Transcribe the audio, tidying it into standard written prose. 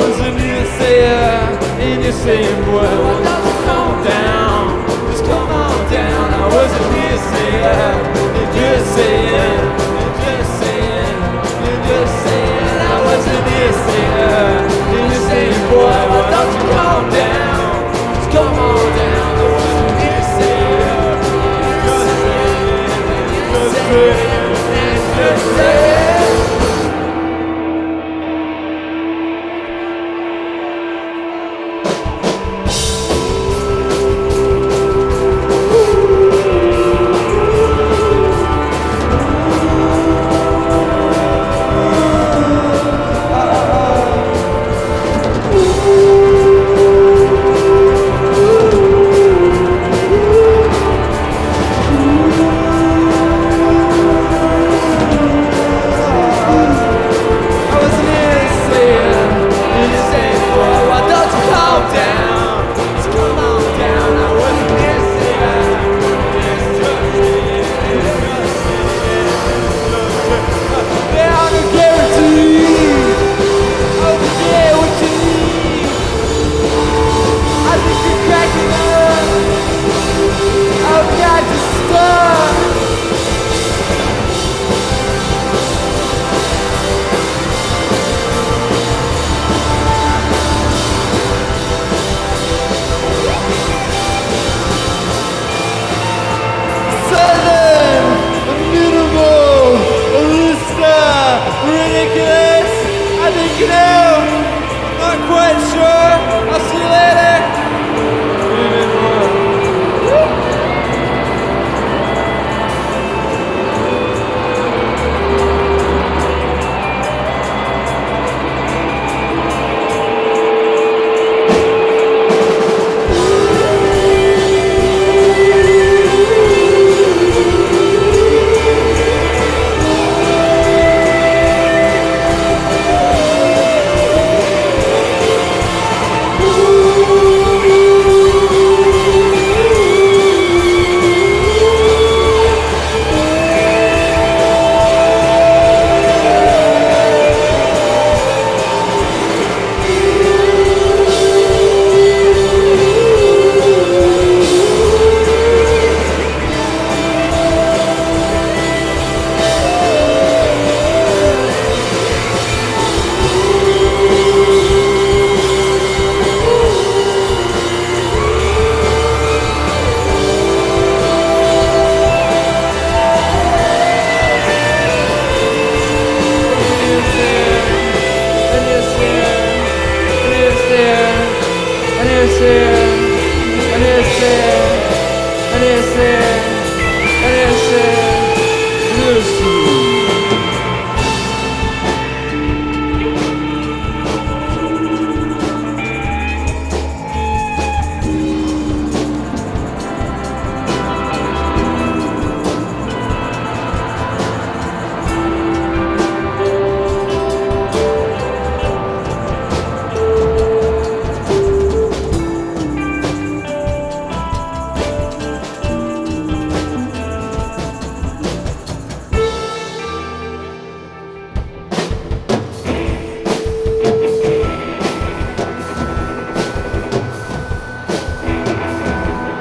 wasn't here to say and you're saying, boy, why don't you calm down? Just come on down. I wasn't here to say you're just saying, you're just saying, you're just saying. I wasn't here to say and you're saying, boy, why don't you calm down? Just come on down. I wasn't here to say you're just saying, you're just saying, you're just saying. Not quite sure. I'll see you later. And it's